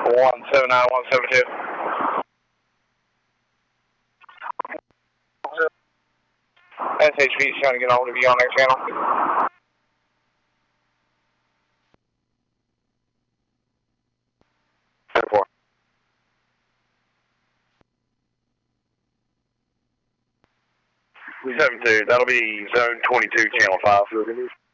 179172. SHV is trying to get a hold of you on that channel. Four. 72, that'll be zone 22, channel 5.